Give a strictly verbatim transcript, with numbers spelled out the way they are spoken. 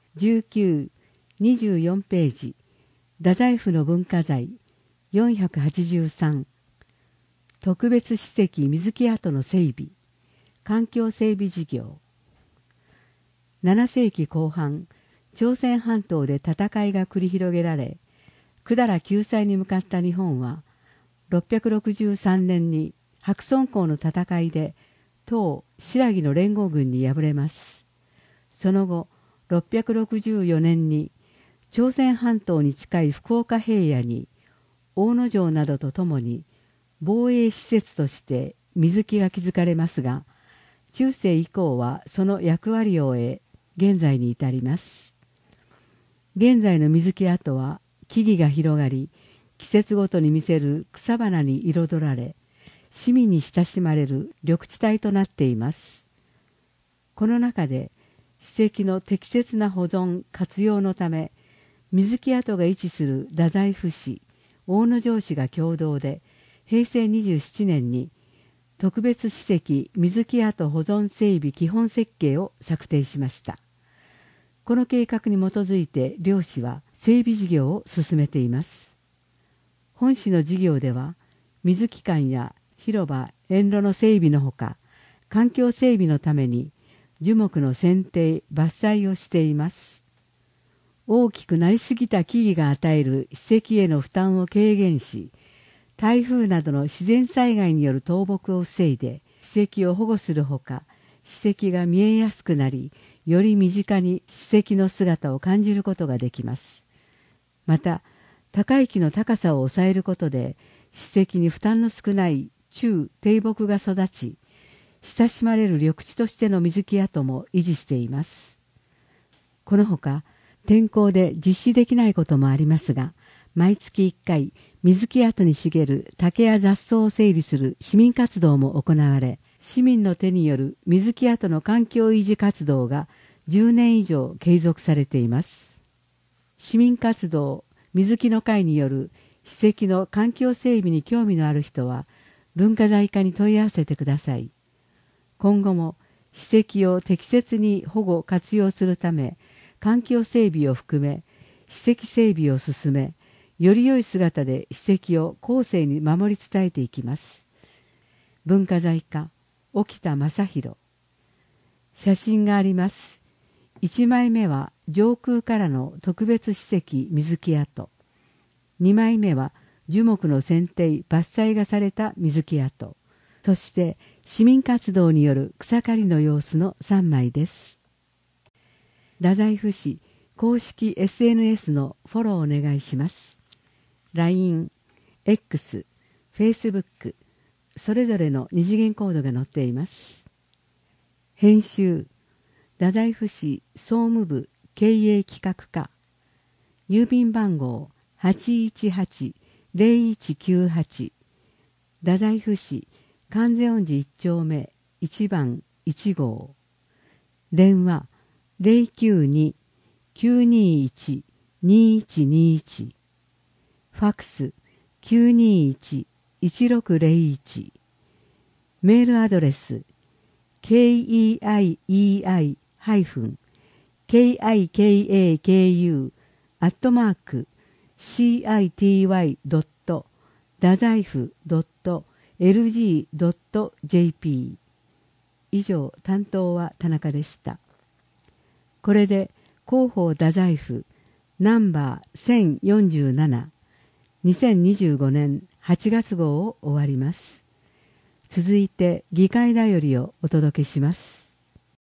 じゅうきゅう、にじゅうよんページ、太宰府の文化財よんひゃくはちじゅうさん、特別史跡水木跡の整備、環境整備事業。なな世紀後半、朝鮮半島で戦いが繰り広げられ、百済救済に向かった日本は、ろっぴゃくろくじゅうさんねんに白村江の戦いで唐・新羅の連合軍に敗れます。その後、ろっぴゃくろくじゅうよねんに朝鮮半島に近い福岡平野に大野城などとともに防衛施設として水木が築かれますが、中世以降はその役割を終え、現在に至ります。現在の水木跡は木々が広がり、季節ごとに見せる草花に彩られ、市民に親しまれる緑地帯となっています。この中で史跡の適切な保存活用のため、水木跡が位置する太宰府市、大野城市が共同でへいせいにじゅうななねんに特別史跡水木跡保存整備基本設計を策定しました。この計画に基づいて両市は整備事業を進めています。本市の事業では、水木館や広場、園路の整備のほか、環境整備のために樹木の剪定、伐採をしています。大きくなりすぎた木々が与える史跡への負担を軽減し、台風などの自然災害による倒木を防いで、史跡を保護するほか、史跡が見えやすくなり、より身近に史跡の姿を感じることができます。また、高い木の高さを抑えることで、史跡に負担の少ない中低木が育ち、親しまれる緑地としての水木跡も維持しています。このほか、天候で実施できないこともありますが、毎月いっかい、水木跡に茂る竹や雑草を整理する市民活動も行われ、市民の手による水木跡の環境維持活動がじゅうねん以上継続されています。市民活動水木の会による史跡の環境整備に興味のある人は、文化財課に問い合わせてください。今後も史跡を適切に保護活用するため、環境整備を含め史跡整備を進め、より良い姿で史跡を後世に守り伝えていきます。文化財課沖田正弘。写真があります。いちまいめは上空からの特別史跡水木跡。にまいめは樹木の剪定伐採がされた水木跡。そして市民活動による草刈りの様子のさんまいです。太宰府市公式 エスエヌエス のフォローお願いします。ライン、X、Facebook、それぞれの二次元コードが載っています。編集、太宰府市総務部経営企画課、郵便番号 はちいちはち ゼロいちきゅうはち、太宰府市観世音寺いっ丁目いちばんいち号、電話 ゼロきゅうに きゅうにいち にいちにいち、ファックス きゅうにいち いちろくゼロいち、メールアドレス ケイイーアイイーアイ ハイフン ケイアイケーエーケーユー アットマーク シーアイティーワイ ドット 太宰府 ドット エルジー ドット ジェーピー。 以上、担当は田中でした。これで広報太宰府ナンバーせんよんじゅうなな、にせんにじゅうごねんはちがつ号を終わります。続いて議会だよりをお届けします。